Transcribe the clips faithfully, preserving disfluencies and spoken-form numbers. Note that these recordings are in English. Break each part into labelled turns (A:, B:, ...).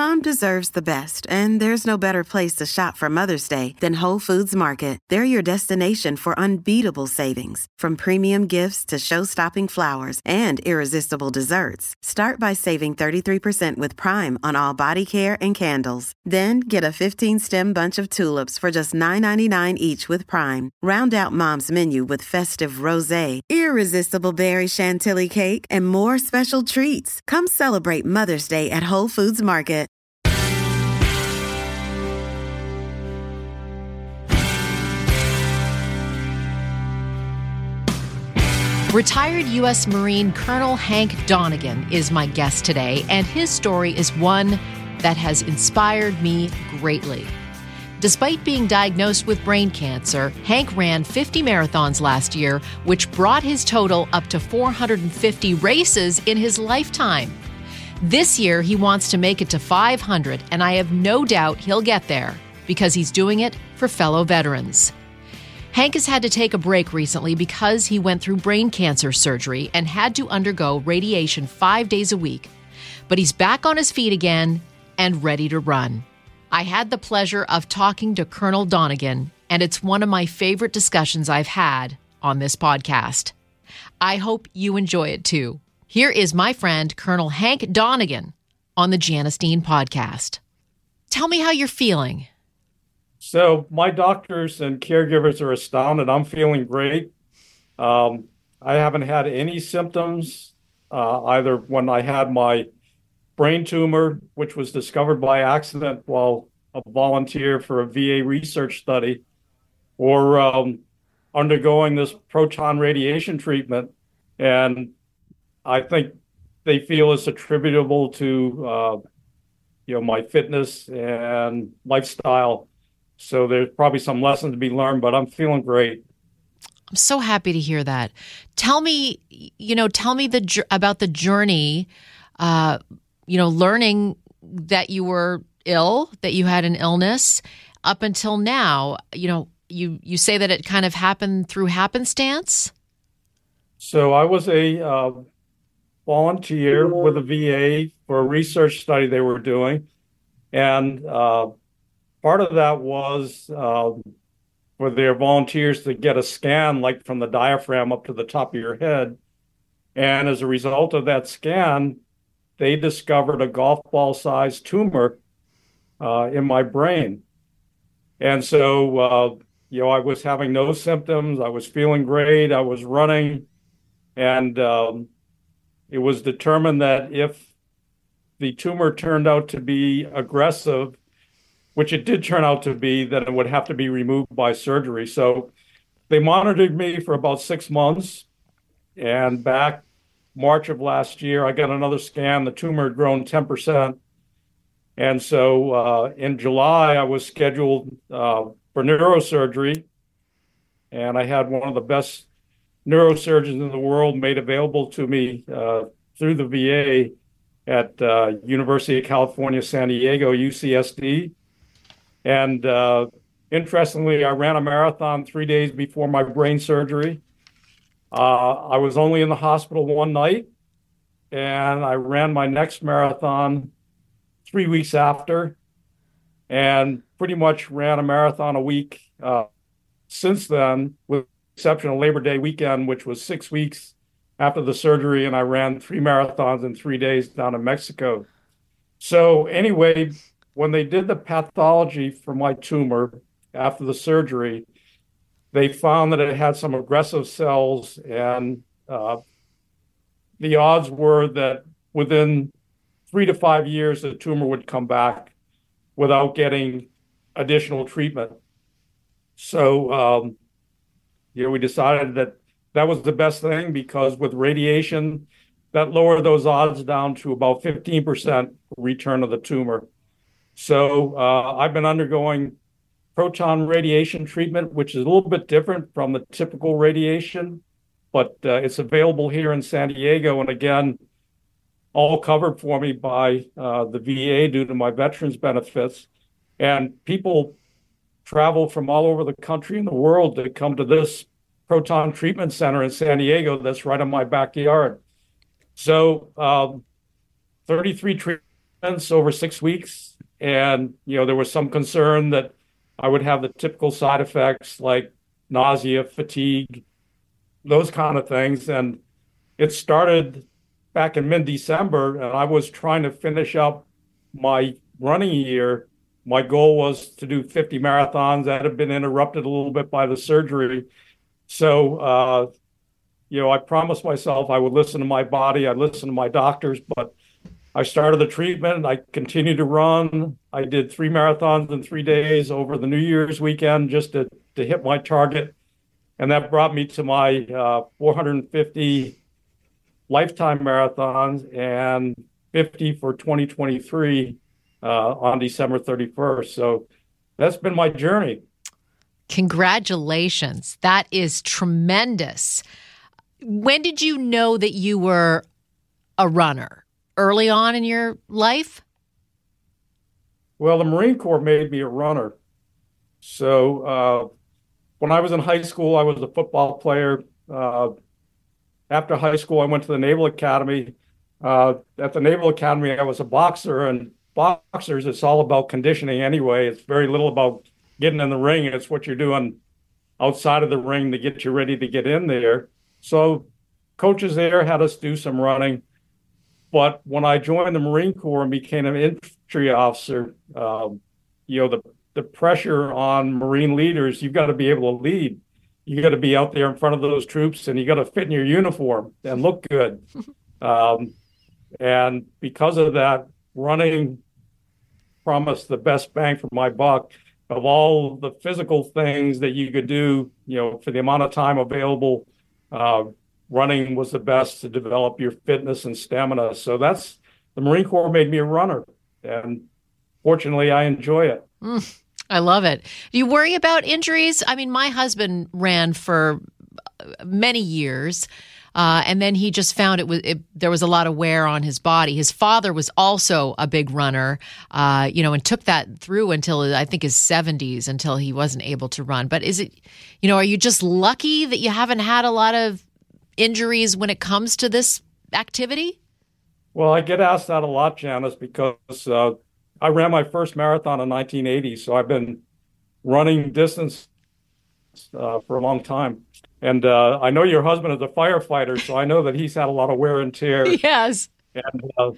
A: Mom deserves the best, and there's no better place to shop for Mother's Day than Whole Foods Market. They're your destination for unbeatable savings, from premium gifts to show-stopping flowers and irresistible desserts. Start by saving thirty-three percent with Prime on all body care and candles. Then get a fifteen-stem bunch of tulips for just nine ninety-nine each with Prime. Round out Mom's menu with festive rosé, irresistible berry chantilly cake, and more special treats. Come celebrate Mother's Day at Whole Foods Market.
B: Retired U S Marine Colonel Hank Donegan is my guest today, and his story is one that has inspired me greatly. Despite being diagnosed with brain cancer, Hank ran fifty marathons last year, which brought his total up to four hundred fifty races in his lifetime. This year, he wants to make it to five hundred, and I have no doubt he'll get there because he's doing it for fellow veterans. Hank has had to take a break recently because he went through brain cancer surgery and had to undergo radiation five days a week. But he's back on his feet again and ready to run. I had the pleasure of talking to Colonel Donegan, and it's one of my favorite discussions I've had on this podcast. I hope you enjoy it too. Here is my friend, Colonel Hank Donegan, on the Janice Dean podcast. Tell me how you're feeling.
C: So my doctors and caregivers are astounded. I'm feeling great. Um, I haven't had any symptoms, uh, either when I had my brain tumor, which was discovered by accident while a volunteer for a V A research study, or um, undergoing this proton radiation treatment. And I think they feel it's attributable to, uh, you know, my fitness and lifestyle. So there's probably some lessons to be learned, but I'm feeling great.
B: I'm so happy to hear that. Tell me, you know, tell me the about the journey, uh, you know, learning that you were ill, that you had an illness up until now. You know, you, you say that it kind of happened through happenstance?
C: So I was a uh, volunteer with a V A for a research study they were doing. And uh, part of that was uh, for their volunteers to get a scan, like from the diaphragm up to the top of your head. And as a result of that scan, they discovered a golf ball sized tumor uh, in my brain. And so, uh, you know, I was having no symptoms. I was feeling great. I was running. And um, it was determined that if the tumor turned out to be aggressive, which it did turn out to be, that it would have to be removed by surgery. So they monitored me for about six months. And back March of last year, I got another scan. The tumor had grown ten percent. And so uh, in July, I was scheduled uh, for neurosurgery. And I had one of the best neurosurgeons in the world made available to me uh, through the V A at uh, University of California, San Diego, U C S D. And uh, interestingly, I ran a marathon three days before my brain surgery. Uh, I was only in the hospital one night, and I ran my next marathon three weeks after, and pretty much ran a marathon a week uh, since then, with the exception of Labor Day weekend, which was six weeks after the surgery, and I ran three marathons in three days down in Mexico. So anyway, when they did the pathology for my tumor after the surgery, they found that it had some aggressive cells, and uh, the odds were that within three to five years, the tumor would come back without getting additional treatment. So, um, you know, we decided that that was the best thing, because with radiation, that lowered those odds down to about fifteen percent return of the tumor. So uh, I've been undergoing proton radiation treatment, which is a little bit different from the typical radiation, but uh, it's available here in San Diego. And again, all covered for me by uh, the V A due to my veterans benefits. And people travel from all over the country and the world to come to this proton treatment center in San Diego that's right in my backyard. So um, thirty-three treatments over six weeks. And, you know, there was some concern that I would have the typical side effects like nausea, fatigue, those kind of things. And it started back in mid-December, and I was trying to finish up my running year. My goal was to do fifty marathons. That had been interrupted a little bit by the surgery. So, uh, you know, I promised myself I would listen to my body. I'd listen to my doctors, but I started the treatment. I continued to run. I did three marathons in three days over the New Year's weekend just to, to hit my target. And that brought me to my uh, four hundred fifty lifetime marathons and fifty for twenty twenty-three uh, on December thirty-first. So that's been my journey.
B: Congratulations. That is tremendous. When did you know that you were a runner? Early on in your life?
C: Well, the Marine Corps made me a runner. So uh, when I was in high school, I was a football player. Uh, after high school, I went to the Naval Academy. Uh, at the Naval Academy, I was a boxer, and boxers, it's all about conditioning anyway. It's very little about getting in the ring. It's what you're doing outside of the ring to get you ready to get in there. So coaches there had us do some running. But when I joined the Marine Corps and became an infantry officer, um, you know, the, the pressure on Marine leaders, you've got to be able to lead. You got to be out there in front of those troops, and you got to fit in your uniform and look good. Um, and because of that, running promised the best bang for my buck of all the physical things that you could do, you know, for the amount of time available. Uh, running was the best to develop your fitness and stamina. So that's, the Marine Corps made me a runner, and fortunately I enjoy it.
B: Mm, I love it. Do you worry about injuries? I mean, my husband ran for many years, uh, and then he just found it was it, there was a lot of wear on his body. His father was also a big runner, uh, you know, and took that through until I think his seventies, until he wasn't able to run. But is it, you know, are you just lucky that you haven't had a lot of injuries when it comes to this activity?
C: Well, I get asked that a lot, Janice, because uh, I ran my first marathon in nineteen eighty. So I've been running distance uh, for a long time. And uh, I know your husband is a firefighter, so I know that he's had a lot of wear and tear.
B: Yes.
C: And uh,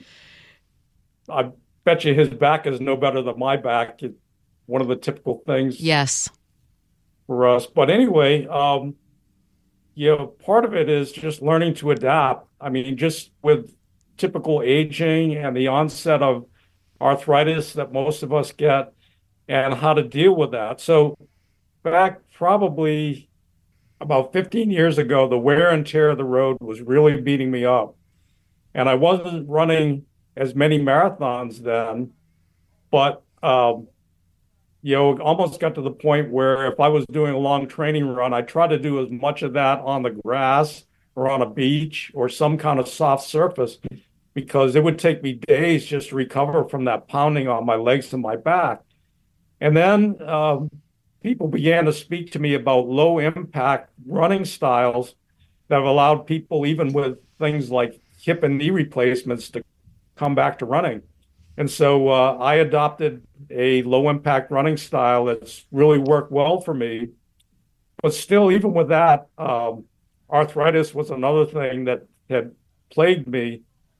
C: I bet you his back is no better than my back. It's one of the typical things.
B: Yes.
C: For us. But anyway, um, you know, part of it is just learning to adapt. I mean, just with typical aging and the onset of arthritis that most of us get, and how to deal with that. So back probably about fifteen years ago, the wear and tear of the road was really beating me up. And I wasn't running as many marathons then, but, um, you know, almost got to the point where if I was doing a long training run, I tried to do as much of that on the grass or on a beach or some kind of soft surface, because it would take me days just to recover from that pounding on my legs and my back. And then um, people began to speak to me about low impact running styles that have allowed people, even with things like hip and knee replacements, to come back to running. And so uh, I adopted a low impact running style that's really worked well for me. But still, even with that, um, arthritis was another thing that had plagued me.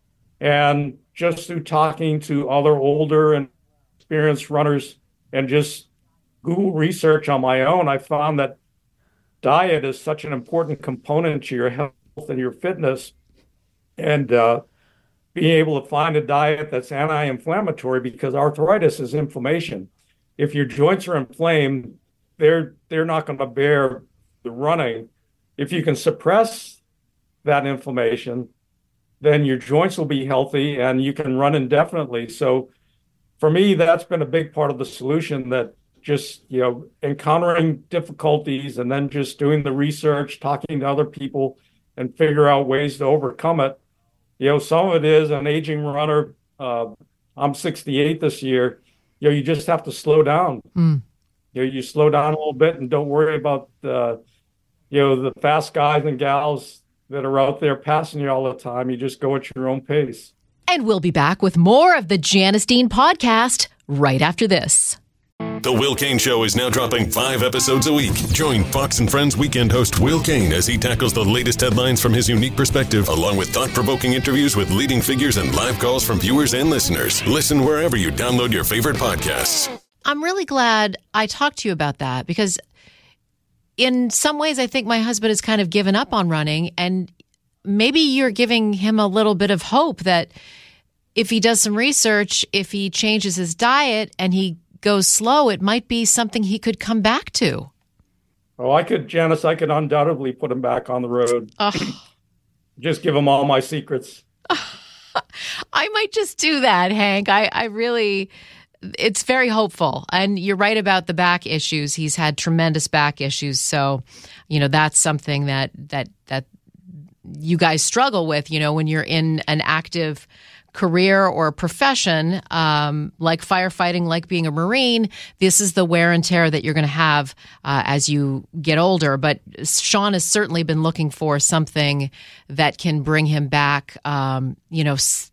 C: And just through talking to other older and experienced runners and just Google research on my own, I found that diet is such an important component to your health and your fitness. And uh, being able to find a diet that's anti-inflammatory, because arthritis is inflammation. If your joints are inflamed, they're they're not going to bear the running. If you can suppress that inflammation, then your joints will be healthy and you can run indefinitely. So for me, that's been a big part of the solution, that just, you know, encountering difficulties and then just doing the research, talking to other people and figure out ways to overcome it. You know, some of it is an aging runner. Uh, I'm sixty-eight this year. You know, you just have to slow down. Mm. You know, you slow down a little bit and don't worry about the, you know, the fast guys and gals that are out there passing you all the time. You just go at your own pace.
B: And we'll be back with more of the Janice Dean podcast right after this.
D: The Will Cain Show is now dropping five episodes a week. Join Fox and Friends weekend host Will Cain as he tackles the latest headlines from his unique perspective, along with thought-provoking interviews with leading figures and live calls from viewers and listeners. Listen wherever you download your favorite podcasts.
B: I'm really glad I talked to you about that because in some ways I think my husband has kind of given up on running, and maybe you're giving him a little bit of hope that if he does some research, if he changes his diet and he goes slow, it might be something he could come back to.
C: Oh, I could, Janice, I could undoubtedly put him back on the road. Oh. Just give him all my secrets.
B: I might just do that, Hank. I, I really, it's very hopeful. And you're right about the back issues. He's had tremendous back issues. So, you know, that's something that, that, that you guys struggle with, you know, when you're in an active career or profession, um, like firefighting, like being a Marine. This is the wear and tear that you're going to have uh, as you get older. But Sean has certainly been looking for something that can bring him back, um, you know, s-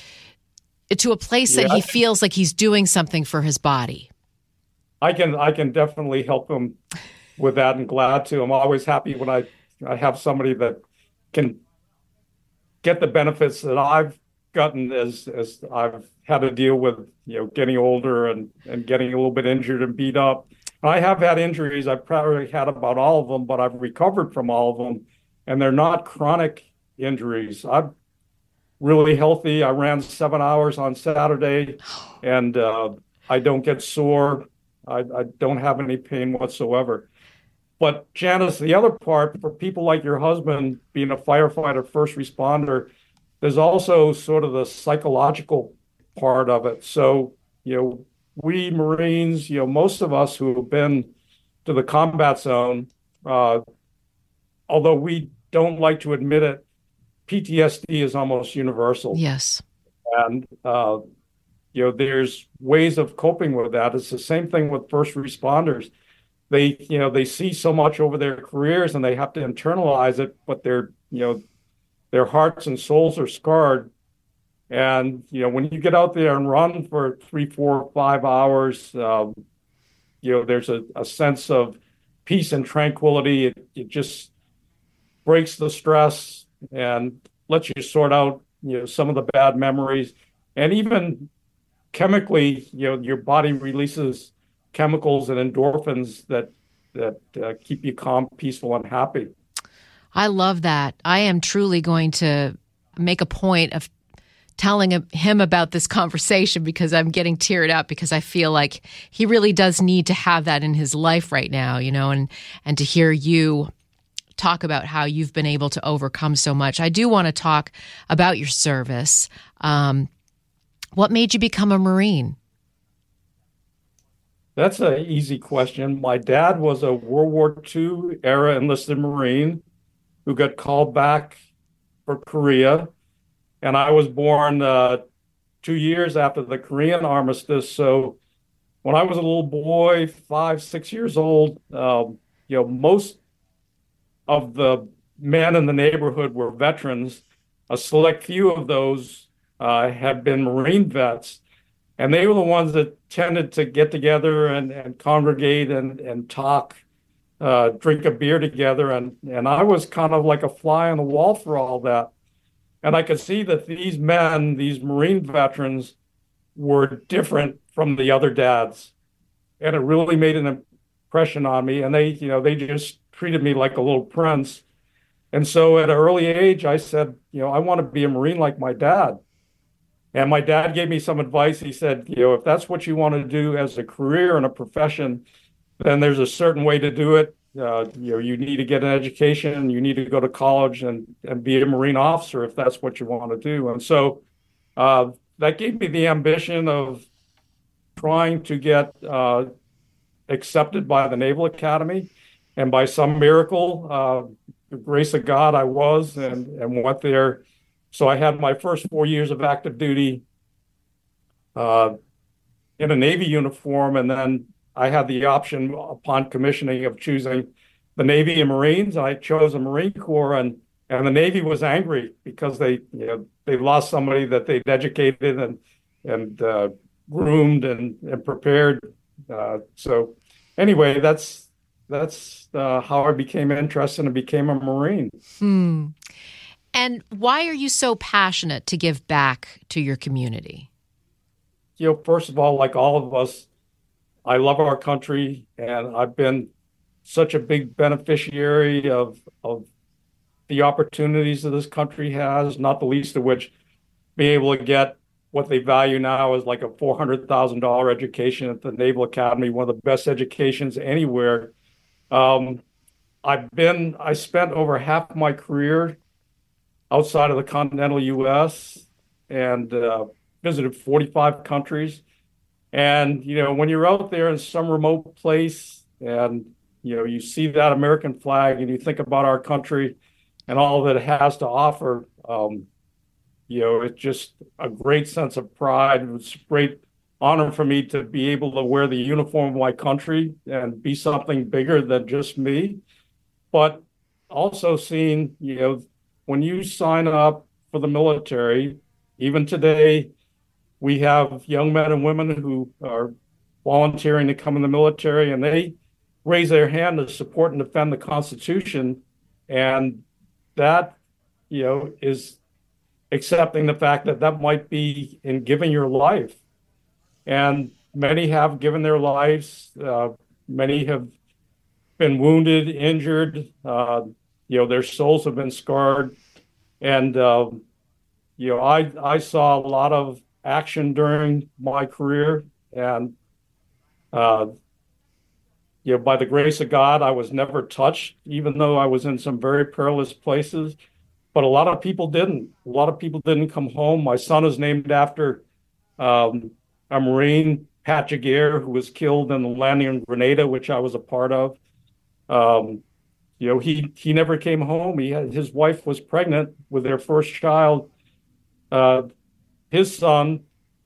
B: to a place yeah, that he feels like he's doing something for his body.
C: I can, I can definitely help him with that, and glad to. I'm always happy when I, I have somebody that can get the benefits that I've gotten as as I've had to deal with, you know, getting older and and getting a little bit injured and beat up. I have had injuries. I've probably had about all of them, but I've recovered from all of them, and they're not chronic injuries. I'm really healthy. I ran seven hours on Saturday, and uh, I don't get sore. I, I don't have any pain whatsoever. But Janice, the other part for people like your husband, being a firefighter, first responder, there's also sort of the psychological part of it. So, you know, we Marines, you know, most of us who have been to the combat zone, uh, although we don't like to admit it, P T S D is almost universal.
B: Yes.
C: And, uh, you know, there's ways of coping with that. It's the same thing with first responders. They, you know, they see so much over their careers and they have to internalize it, but they're, you know, their hearts and souls are scarred. And, you know, when you get out there and run for three, four, five hours, um, you know, there's a, a sense of peace and tranquility. It, it just breaks the stress and lets you sort out, you know, some of the bad memories. And even chemically, you know, your body releases chemicals and endorphins that, that uh, keep you calm, peaceful, and happy.
B: I love that. I am truly going to make a point of telling him about this conversation because I'm getting teared up because I feel like he really does need to have that in his life right now, you know, and, and to hear you talk about how you've been able to overcome so much. I do want to talk about your service. Um, what made you become a Marine?
C: That's an easy question. My dad was a World War Two era enlisted Marine who got called back for Korea. And I was born uh, two years after the Korean armistice. So when I was a little boy, five, six years old, um, you know, most of the men in the neighborhood were veterans. A select few of those uh, had been Marine vets. And they were the ones that tended to get together and, and congregate and, and talk. Uh, drink a beer together, and and I was kind of like a fly on the wall for all that. And I could see that these men, these Marine veterans, were different from the other dads, and it really made an impression on me. And they, you know, they just treated me like a little prince. And so at an early age, I said, you know, I want to be a Marine like my dad. And my dad gave me some advice. He said, you know, if that's what you want to do as a career and a profession, then there's a certain way to do it. Uh, you know, you need to get an education, you need to go to college and, and be a Marine officer if that's what you want to do. And so uh, that gave me the ambition of trying to get uh, accepted by the Naval Academy. And by some miracle, uh, the grace of God, I was and, and went there. So I had my first four years of active duty uh, in a Navy uniform, and then I had the option upon commissioning of choosing the Navy and Marines. I chose the Marine Corps, and and the Navy was angry because they, you know, they lost somebody that they'd educated and and uh, groomed and, and prepared. Uh, so anyway, that's that's uh, how I became interested and became a Marine.
B: Hmm. And why are you so passionate to give back to your community?
C: You know, first of all, like all of us, I love our country, and I've been such a big beneficiary of of the opportunities that this country has, not the least of which being able to get what they value now is like a four hundred thousand dollars education at the Naval Academy, one of the best educations anywhere. Um, I've been, I spent over half my career outside of the continental U S and uh, visited forty-five countries. And, you know, when you're out there in some remote place and, you know, you see that American flag and you think about our country and all that it has to offer, um, you know, it's just a great sense of pride. It's a great honor for me to be able to wear the uniform of my country and be something bigger than just me. But also seeing, you know, when you sign up for the military, even today, we have young men and women who are volunteering to come in the military, and they raise their hand to support and defend the Constitution. And that, you know, is accepting the fact that that might be in giving your life. And many have given their lives. Uh, many have been wounded, injured. Uh, you know, their souls have been scarred. And, uh, you know, I, I saw a lot of action during my career. And, uh, you know, by the grace of God, I was never touched, even though I was in some very perilous places. But a lot of people didn't. A lot of people didn't come home. My son is named after um, a Marine, Pat Jaguar, who was killed in the landing in Grenada, which I was a part of. Um, you know, he he never came home. He had, his wife was pregnant with their first child. Uh, his son,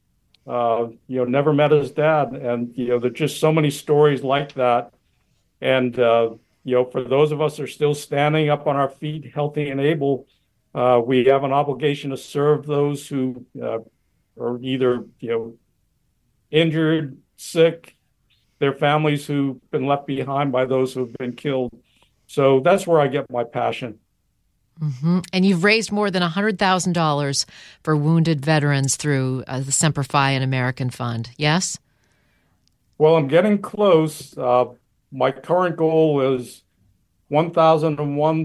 C: uh, you know, never met his dad. And, you know, there's just so many stories like that. And, uh, you know, for those of us who are still standing up on our feet, healthy and able, uh, we have an obligation to serve those who uh, are either, you know, injured, sick, their families who've been left behind by those who have been killed. So that's where I get my passion.
B: Mm-hmm. And you've raised more than one hundred thousand dollars for wounded veterans through uh, the Semper Fi and American Fund, yes?
C: Well, I'm getting close. Uh, my current goal is one hundred one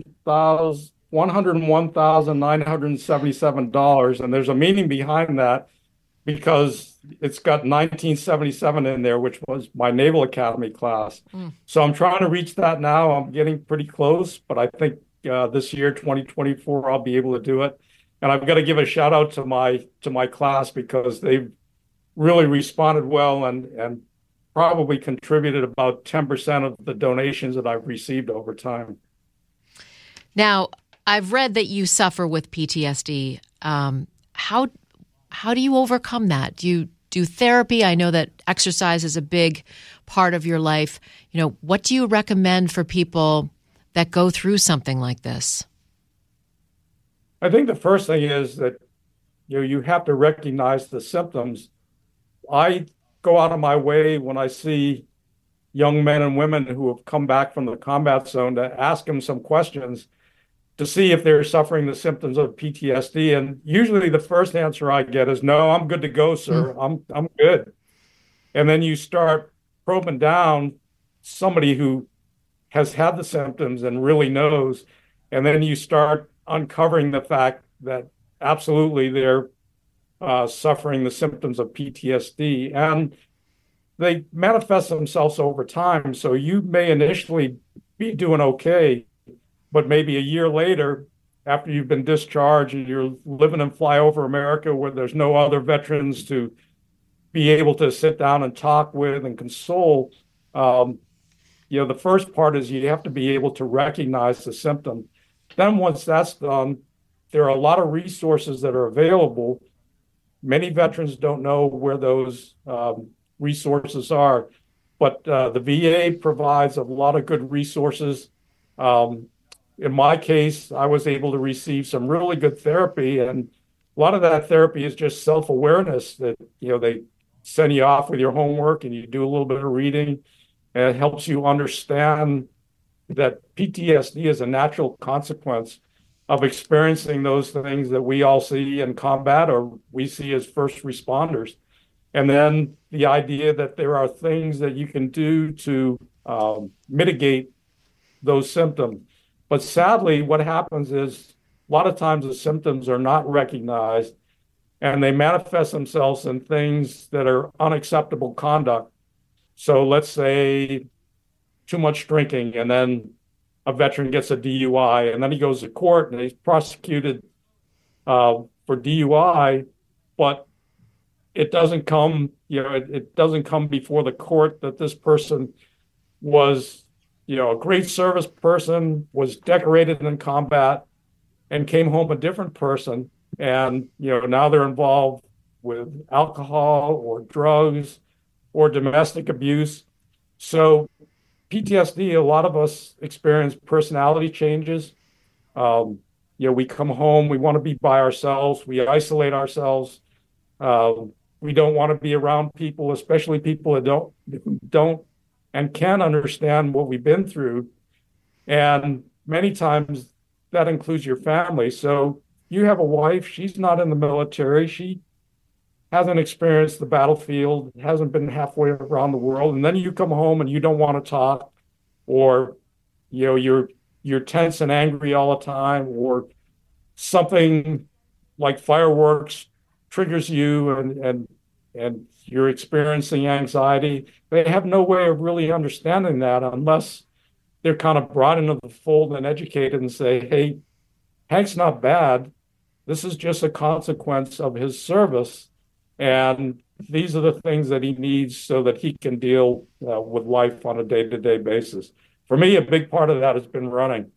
C: thousand nine hundred seventy-seven dollars, and there's a meaning behind that because it's got nineteen seventy-seven in there, which was my Naval Academy class. Mm. So I'm trying to reach that now. I'm getting pretty close, but I think uh, this year, twenty twenty-four, I'll be able to do it. And I've got to give a shout out to my to my class because they've really responded well and and probably contributed about ten percent of the donations that I've received over time.
B: Now, I've read that you suffer with P T S D. Um, how how do you overcome that? Do you do therapy? I know that exercise is a big part of your life. You know, what do you recommend for people that go through something like this?
C: I think the first thing is that, you know, you have to recognize the symptoms. I go out of my way when I see young men and women who have come back from the combat zone to ask them some questions to see if they're suffering the symptoms of P T S D. And usually the first answer I get is, no, I'm good to go, sir. Mm. I'm I'm good. And then you start probing down somebody who has had the symptoms and really knows. And then you start uncovering the fact that absolutely they're uh, suffering the symptoms of P T S D. And they manifest themselves over time. So you may initially be doing okay, but maybe a year later, after you've been discharged and you're living in flyover America where there's no other veterans to be able to sit down and talk with and console, um, you know, the first part is you have to be able to recognize the symptom. Then once that's done, there are a lot of resources that are available. Many veterans don't know where those um, resources are, but uh, the V A provides a lot of good resources. Um, in my case, I was able to receive some really good therapy. And a lot of that therapy is just self-awareness that, you know, they send you off with your homework and you do a little bit of reading, and it helps you understand that P T S D is a natural consequence of experiencing those things that we all see in combat or we see as first responders. And then the idea that there are things that you can do to um, mitigate those symptoms. But sadly, what happens is a lot of times the symptoms are not recognized and they manifest themselves in things that are unacceptable conduct. So let's say too much drinking, and then a veteran gets a D U I, and then he goes to court and he's prosecuted uh, for D U I, but it doesn't come, you know, it, it doesn't come before the court that this person was, you know, a great service person, was decorated in combat, and came home a different person. And, you know, now they're involved with alcohol or drugs or domestic abuse. So P T S D, a lot of us experience personality changes. Um, you know, we come home, we want to be by ourselves, we isolate ourselves. Uh, we don't want to be around people, especially people that don't don't and can understand what we've been through. And many times that includes your family. So you have a wife, she's not in the military, she hasn't experienced the battlefield, hasn't been halfway around the world, and then you come home and you don't want to talk, or you know you're you're tense and angry all the time, or something like fireworks triggers you and and and you're experiencing anxiety. They have no way of really understanding that unless they're kind of brought into the fold and educated and say, hey, Hank's not bad. This is just a consequence of his service. And these are the things that he needs so that he can deal uh, with life on a day-to-day basis. For me, a big part of that has been running.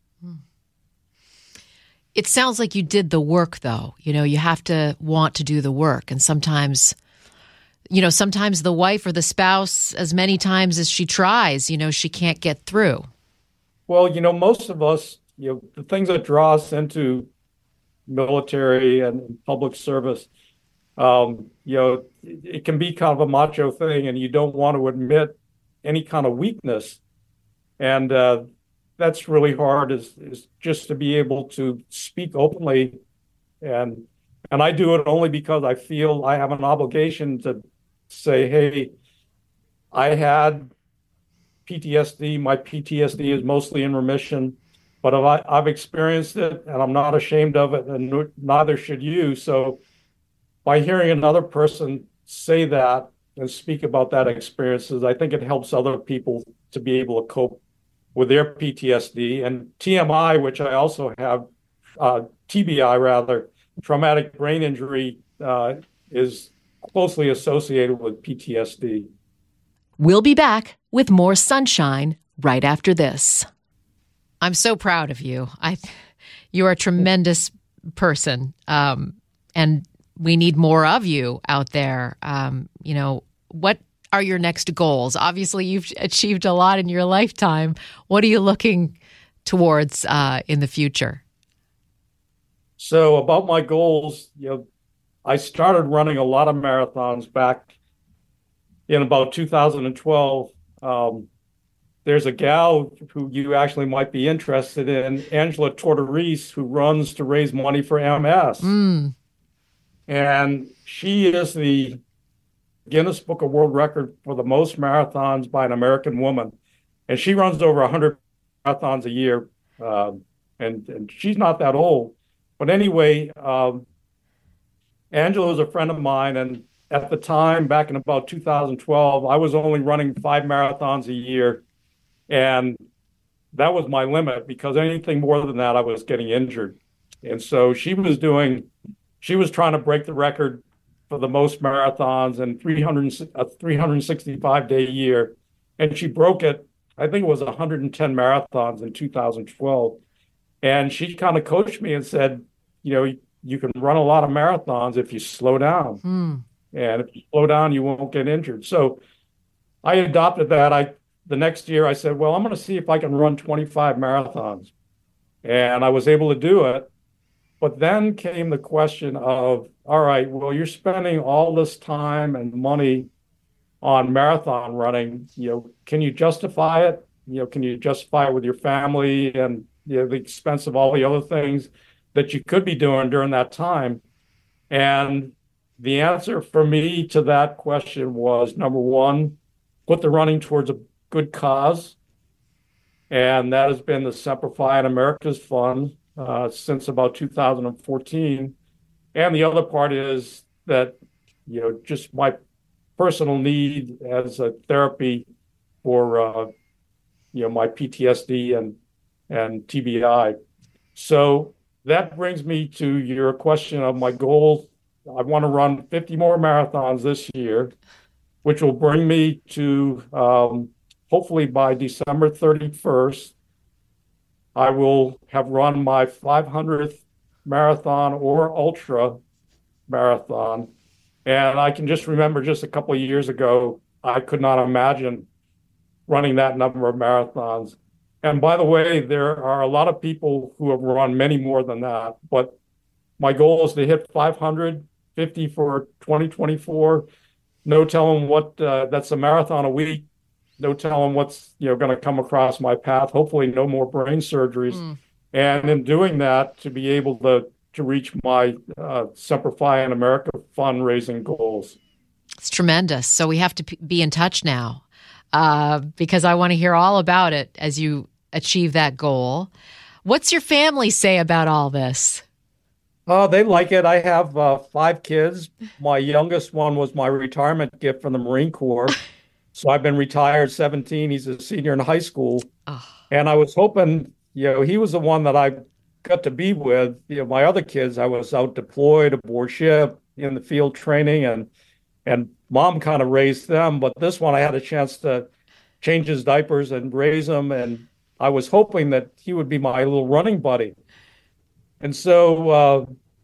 B: It sounds like you did the work, though. You know, you have to want to do the work. And sometimes, you know, sometimes the wife or the spouse, as many times as she tries, you know, she can't get through.
C: Well, you know, most of us, you know, the things that draw us into military and public service, um, you know, it, it can be kind of a macho thing, and you don't want to admit any kind of weakness. And uh, that's really hard, is, is just to be able to speak openly. And and I do it only because I feel I have an obligation to say, hey, I had P T S D. My P T S D is mostly in remission, but I've, I've experienced it and I'm not ashamed of it, and neither should you. So by hearing another person say that and speak about that experiences, I think it helps other people to be able to cope with their P T S D. And T M I, which I also have, uh, T B I rather, traumatic brain injury, uh, is closely associated with P T S D.
B: We'll be back with more Sunshine right after this. I'm so proud of you. I, you're a tremendous person, um, and we need more of you out there. Um, you know, what are your next goals? Obviously, you've achieved a lot in your lifetime. What are you looking towards uh, in the future?
C: So about my goals, you know, I started running a lot of marathons back in about two thousand twelve. Um, there's a gal who you actually might be interested in, Angela Tortorice, who runs to raise money for M S.
B: Mm.
C: And she is the Guinness Book of World Record for the most marathons by an American woman. And she runs over one hundred marathons a year. Uh, and, and she's not that old. But anyway, um, Angela was a friend of mine. And at the time, back in about two thousand twelve, I was only running five marathons a year. And that was my limit, because anything more than that, I was getting injured. And so she was doing, she was trying to break the record for the most marathons and three hundred, a three hundred sixty-five day year. And she broke it, I think it was one hundred ten marathons in two thousand twelve. And she kind of coached me and said, you know, you can run a lot of marathons if you slow down.
B: Mm.
C: And if you slow down, you won't get injured. So I adopted that. I The next year I said, well, I'm going to see if I can run twenty-five marathons. and I was able to do it. But then came the question of, all right, well, you're spending all this time and money on marathon running. You know, can you justify it? You know, can you justify it with your family and, you know, the expense of all the other things that you could be doing during that time? And the answer for me to that question was, number one, put the running towards a good cause. And that has been the Semper America's Fund uh, since about two thousand fourteen. And the other part is that, you know, just my personal need as a therapy for, uh, you know, my P T S D and, and T B I. So that brings me to your question of my goal. I want to run fifty more marathons this year, which will bring me to, um, hopefully by December thirty-first, I will have run my five hundredth marathon or ultra marathon. And I can just remember just a couple of years ago, I could not imagine running that number of marathons. And by the way, there are a lot of people who have run many more than that, but my goal is to hit five hundred, fifty for twenty twenty-four. No telling what, uh, that's a marathon a week. No telling what's, you know, going to come across my path. Hopefully no more brain surgeries. Mm. And in doing that, to be able to to reach my uh, Semper Fi in America fundraising goals.
B: It's tremendous. So we have to p- be in touch now uh, because I want to hear all about it as you achieve that goal. What's your family say about all this?
C: Oh, uh, they like it. I have uh, five kids. My youngest one was my retirement gift from the Marine Corps. So I've been retired seventeen. He's a senior in high school. Oh. And I was hoping, you know, he was the one that I got to be with. You know, my other kids, I was out deployed aboard ship in the field training, and and mom kind of raised them. But this one, I had a chance to change his diapers and raise him. And I was hoping that he would be my little running buddy. And so uh,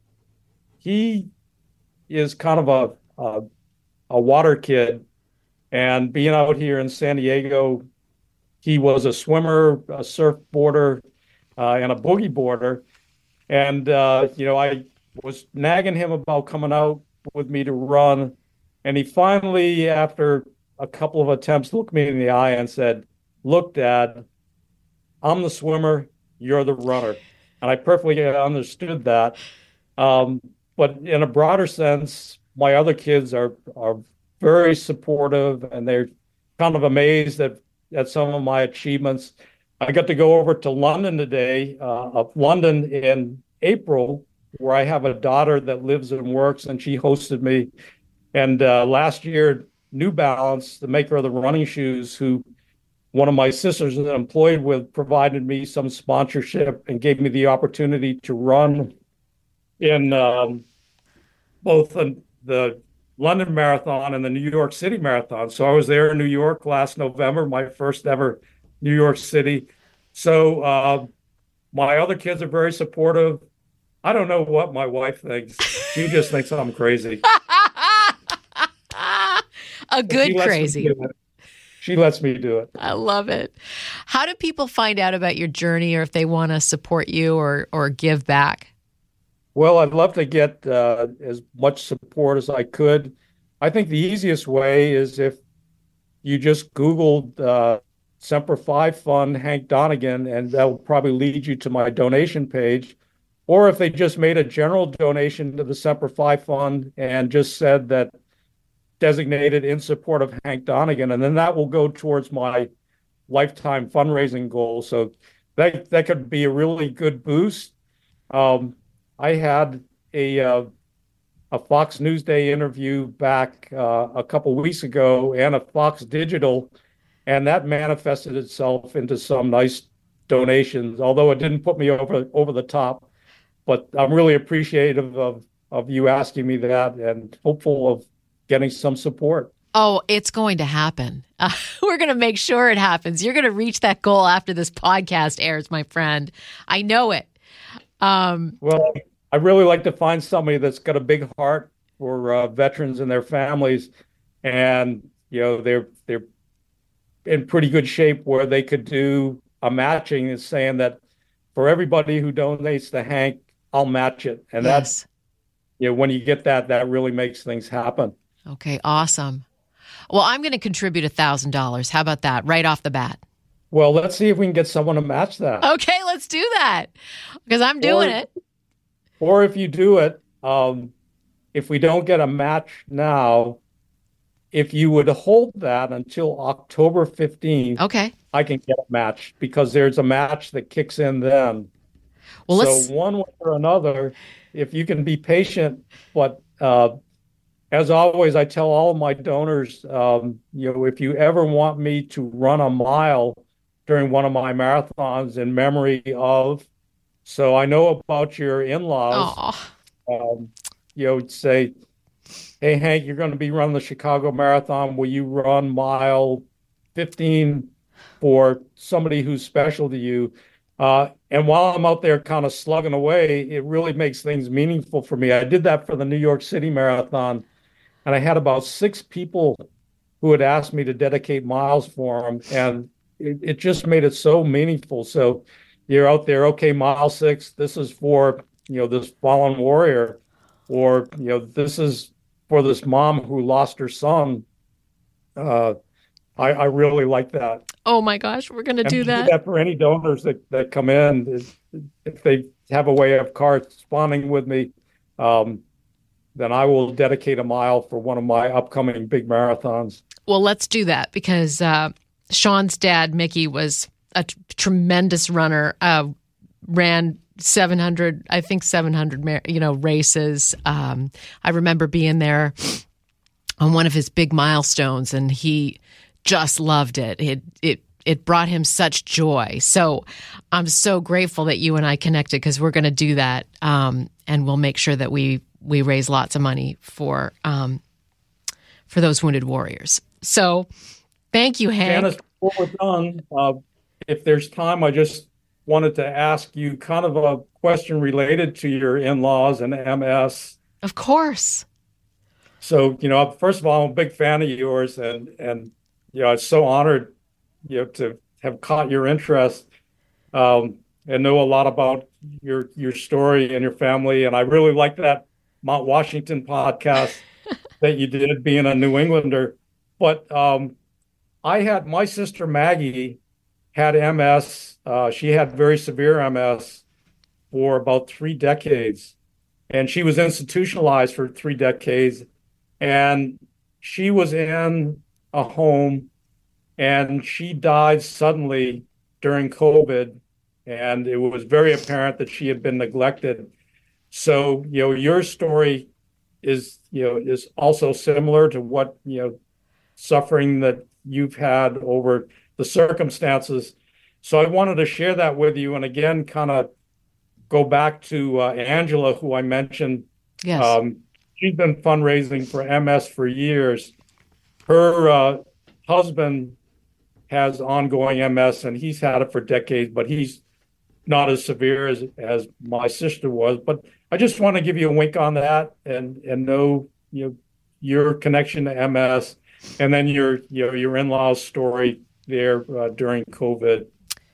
C: he is kind of a, a a water kid. And being out here in San Diego, he was a swimmer, a surfboarder, uh, and a boogie boarder. And, uh, you know, I was nagging him about coming out with me to run. And he finally, after a couple of attempts, looked me in the eye and said, "Look, Dad, I'm the swimmer, you're the runner." And I perfectly understood that. Um, but in a broader sense, my other kids are are very supportive, and they're kind of amazed at, at some of my achievements. I got to go over to London today, uh, of London in April, where I have a daughter that lives and works, and she hosted me. And uh, last year, New Balance, the maker of the running shoes, who one of my sisters is employed with, provided me some sponsorship and gave me the opportunity to run in um, both the, the London Marathon and the New York City Marathon. So I was there in New York last November, my first ever New York City. So uh, my other kids are very supportive. I don't know what my wife thinks. She just thinks I'm crazy.
B: A good crazy.
C: She lets me do it.
B: I love it. How do people find out about your journey, or if they want to support you or or give back?
C: Well, I'd love to get uh, as much support as I could. I think the easiest way is if you just Googled uh, Semper Fi Fund Hank Donegan, and that will probably lead you to my donation page. Or if they just made a general donation to the Semper Fi Fund and just said that designated in support of Hank Donegan, and then that will go towards my lifetime fundraising goal. So that that could be a really good boost. Um, I had a uh, a Fox Newsday interview back uh, a couple weeks ago, and a Fox Digital, and that manifested itself into some nice donations. Although it didn't put me over over the top, but I'm really appreciative of of you asking me that, and hopeful of getting some support.
B: Oh, it's going to happen. Uh, we're going to make sure it happens. You're going to reach that goal after this podcast airs, my friend. I know it. Um,
C: well, I really like to find somebody that's got a big heart for uh, veterans and their families, and you know they're they're in pretty good shape where they could do a matching, is saying that for everybody who donates to Hank, I'll match it. And
B: Yes.
C: that's, you know, when you get that, that really makes things happen.
B: Okay, awesome. Well, I'm going to contribute one thousand dollars. How about that, right off the bat?
C: Well, let's see if we can get someone to match that.
B: Okay, let's do that, because I'm doing
C: Or-
B: it.
C: Or if you do it, um, if we don't get a match now, if you would hold that until October fifteenth,
B: Okay.
C: I can get a match because there's a match that kicks in then.
B: Well,
C: so
B: let's.
C: one way or another, if you can be patient, but uh, as always, I tell all of my donors, um, you know, if you ever want me to run a mile during one of my marathons in memory of, so I know about your in-laws,
B: Oh,
C: um, you know, say, hey, Hank, you're going to be running the Chicago Marathon. Will you run mile fifteen for somebody who's special to you? Uh, and while I'm out there kind of slugging away, it really makes things meaningful for me. I did that for the New York City Marathon, and I had about six people who had asked me to dedicate miles for them, and it, it just made it so meaningful. So you're out there, okay, mile six, this is for, you know, this fallen warrior, or, you know, this is for this mom who lost her son. Uh, I, I really like that.
B: oh my gosh, we're going to
C: And
B: do
C: we
B: that.
C: do that for any donors that, that come in. If, if they have a way of corresponding with me, um, then I will dedicate a mile for one of my upcoming big marathons.
B: Well, let's do that, because uh, Sean's dad, Mickey, was a t- tremendous runner. Uh, ran seven hundred, I think seven hundred, mar- you know, races. Um, I remember being there on one of his big milestones, and he just loved it. It it it brought him such joy. So I'm so grateful that you and I connected, because we're going to do that, um, and we'll make sure that we we raise lots of money for um, for those wounded warriors. So thank you, Hank.
C: Janice, before we're done, uh, if there's time, I just wanted to ask you kind of a question related to your in-laws and M S.
B: Of course.
C: So, you know, first of all, I'm a big fan of yours, and, and you know, I'm so honored, you know, to have caught your interest, um, and know a lot about your your story and your family. And I really like that Mount Washington podcast that you did, being a New Englander. But um, I had, my sister Maggie had M S. Uh, she had very severe M S for about three decades, and she was institutionalized for three decades. And she was in a home, and she died suddenly during COVID, and it was very apparent that she had been neglected. So, you know, your story is, you know, is also similar to what, you know, suffering that you've had over the circumstances. So I wanted to share that with you, and again, kind of go back to uh, Angela, who I mentioned.
B: Yes.
C: Um, she's been fundraising for M S for years. Her uh, husband has ongoing M S, and he's had it for decades, but he's not as severe as, as my sister was. But I just want to give you a wink on that, and and know, you know, your connection to M S, and then your, you know, your in-laws story there uh, during COVID.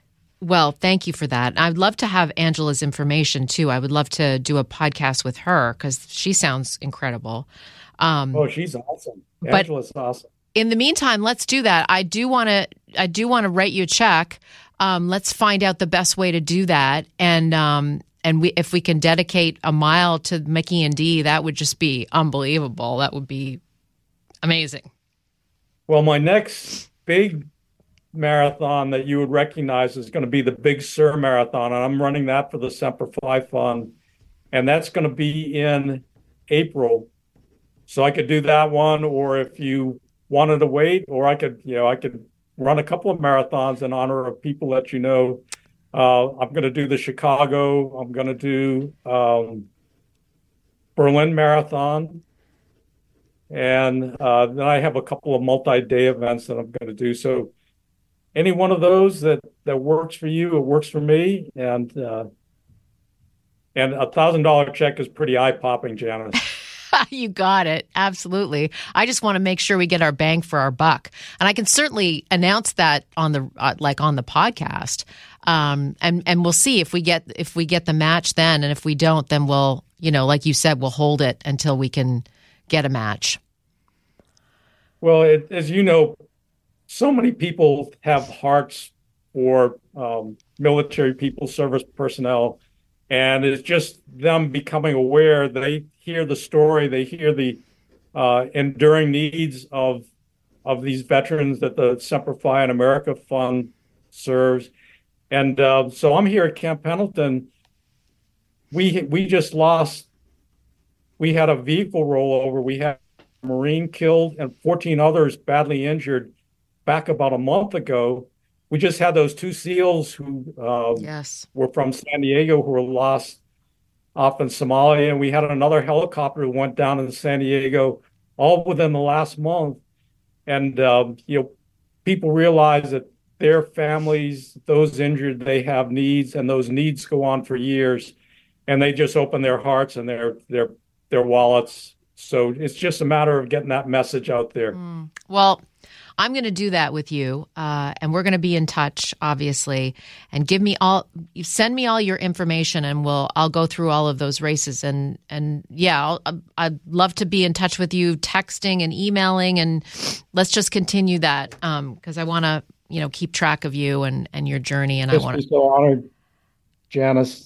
B: Well, thank you for that. I'd love to have Angela's information too. I would love to do a podcast with her, because she sounds incredible. Um,
C: Oh, she's awesome.
B: But-
C: Angela's awesome.
B: in the meantime, let's do that. I do want to. I do want to write you a check. Um, let's find out the best way to do that, and um, and we if we can dedicate a mile to Mickey and Dee, that would just be unbelievable. That would be amazing.
C: Well, my next big marathon that you would recognize is going to be the Big Sur Marathon, and I'm running that for the Semper Fi Fund, and that's going to be in April. So I could do that one, or if you wanted to wait, or I could, you know, I could run a couple of marathons in honor of people that you know. Uh, I'm going to do the Chicago. I'm going to do um, Berlin Marathon. And uh, then I have a couple of multi-day events that I'm going to do. So any one of those that, that works for you, it works for me. And uh, and a thousand dollar check is pretty eye-popping, Janice.
B: You got it. Absolutely. I just want to make sure we get our bang for our buck. And I can certainly announce that on the uh, like on the podcast. Um, and, and we'll see if we get if we get the match then. And if we don't, then we'll, you know, like you said, we'll hold it until we can get a match.
C: Well, it, as you know, so many people have hearts for um, military people, service personnel, and it's just them becoming aware. They hear the story, they hear the uh, enduring needs of of these veterans that the Semper Fi in America Fund serves. And uh, so I'm here at Camp Pendleton. We we just lost, we had a vehicle rollover. We had a Marine killed and fourteen others badly injured back about a month ago. We just had those two SEALs who uh,
B: yes.
C: were from San Diego who were lost off in Somalia. And we had another helicopter who went down in San Diego all within the last month. And, um, you know, people realize that their families, those injured, they have needs, and those needs go on for years. And they just open their hearts and their their their wallets. So it's just a matter of getting that message out there.
B: Mm. Well, I'm going to do that with you, uh, and we're going to be in touch, obviously. And give me all, send me all your information, and we'll I'll go through all of those races. And and yeah, I'll, I'd love to be in touch with you, texting and emailing, and let's just continue that because um, I want to, you know, keep track of you and, and your journey. And
C: Just
B: I want to
C: be so honored, Janice.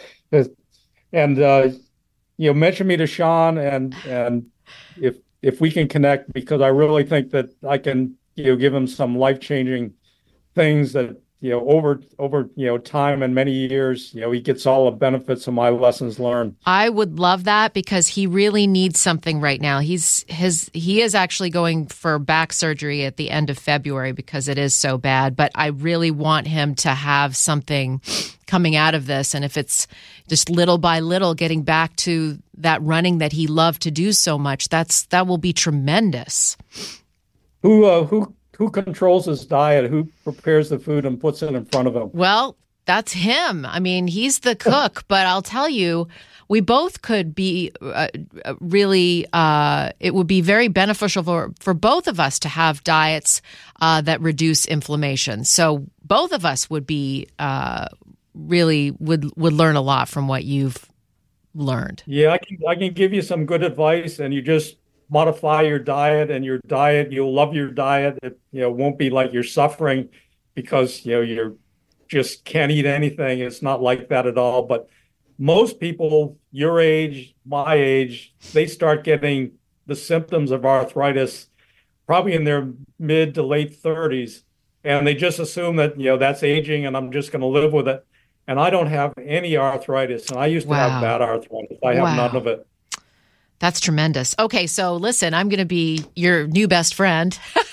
C: And uh, you know, mention me to Sean, and and if if we can connect, because I really think that I can, you know, give him some life changing things that, you know, over over you know time and many years, you know, he gets all the benefits of my lessons learned.
B: I would love that because he really needs something right now. He's his he is actually going for back surgery at the end of February because it is so bad. But I really want him to have something coming out of this, and if it's just little by little getting back to that running that he loved to do so much, that's that will be tremendous.
C: Who uh, who who controls his diet? Who prepares the food and puts it in front of him?
B: Well, that's him. I mean, he's the cook, but I'll tell you, we both could be uh, really, uh, it would be very beneficial for, for both of us to have diets uh, that reduce inflammation. So both of us would be uh, really, would, would learn a lot from what you've learned.
C: Yeah, I can, I can give you some good advice, and you just modify your diet, and your diet, you'll love your diet. It, you know, won't be like you're suffering because, you know, you're just can't eat anything. It's not like that at all. But most people your age, my age, they start getting the symptoms of arthritis probably in their mid to late thirties. And they just assume that, you know, that's aging and I'm just going to live with it. And I don't have any arthritis. And I used to
B: Wow.
C: have bad arthritis. I have
B: Wow.
C: none of it.
B: That's tremendous. Okay, so listen, I'm going to be your new best friend.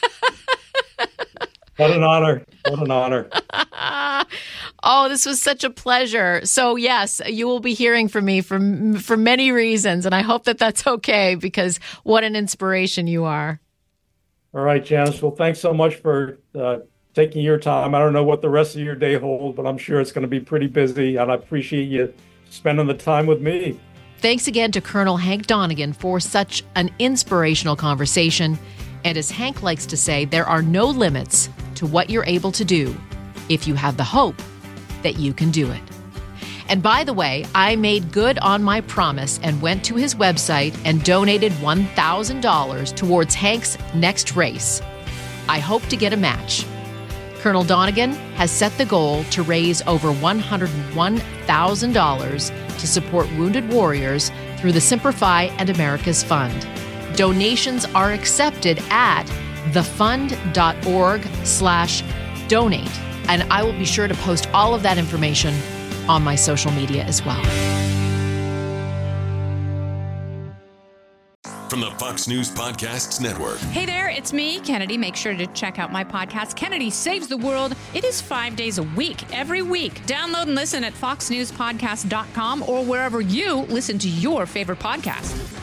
C: What an honor. What an honor.
B: Oh, this was such a pleasure. So yes, you will be hearing from me for, for many reasons, and I hope that that's okay because what an inspiration you are.
C: All right, Janice. Well, thanks so much for uh, taking your time. I don't know what the rest of your day holds, but I'm sure it's going to be pretty busy, and I appreciate you spending the time with me.
B: Thanks again to Colonel Hank Donegan for such an inspirational conversation. And as Hank likes to say, there are no limits to what you're able to do if you have the hope that you can do it. And by the way, I made good on my promise and went to his website and donated one thousand dollars towards Hank's next race. I hope to get a match. Colonel Donegan has set the goal to raise over one hundred one thousand dollars to support wounded warriors through the Semper Fi and America's Fund. Donations are accepted at thefund.org slash donate. And I will be sure to post all of that information on my social media as well.
D: From the Fox News Podcasts Network.
E: Hey there, it's me, Kennedy. Make sure to check out my podcast, Kennedy Saves the World. It is five days a week, every week. Download and listen at fox news podcast dot com or wherever you listen to your favorite podcast.